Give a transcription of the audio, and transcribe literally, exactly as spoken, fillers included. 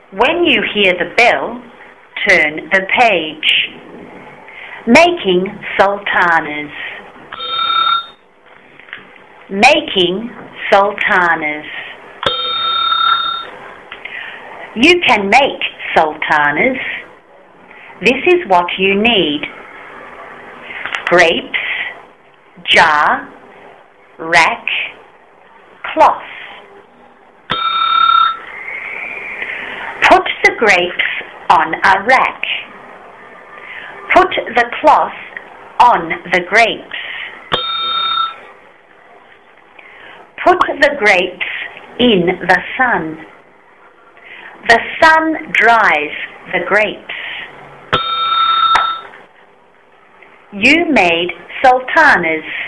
When you hear the bell, turn the page. Making sultanas. Making sultanas. You can make sultanas. This is what you need: grapes, jar, rack, cloth. Put the grapes on a rack. Put the cloth on the grapes. Put the grapes in the sun. The sun dries the grapes. You made sultanas.